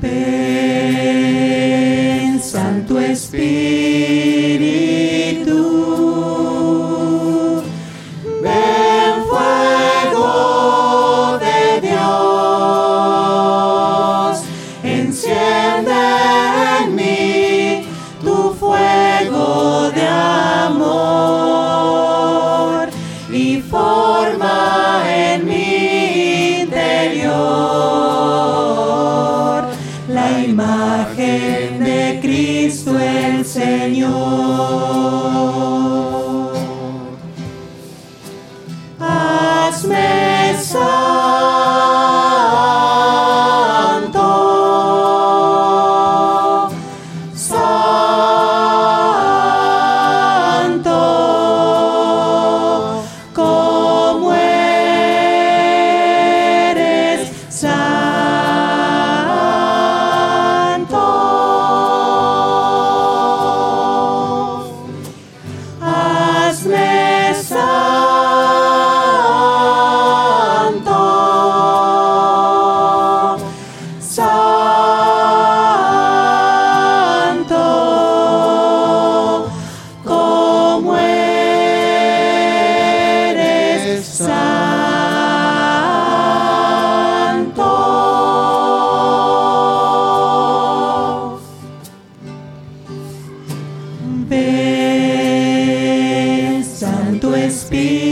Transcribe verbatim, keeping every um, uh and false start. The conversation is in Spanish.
Ven, Santo Espíritu, ven, fuego de Dios, enciende en mí tu fuego de amor y forma en mi interior la imagen de Cristo el Señor. Hazme santo, santo, como eres santo. Hazme santo, santo, como eres santo. Ven, Santo Espíritu,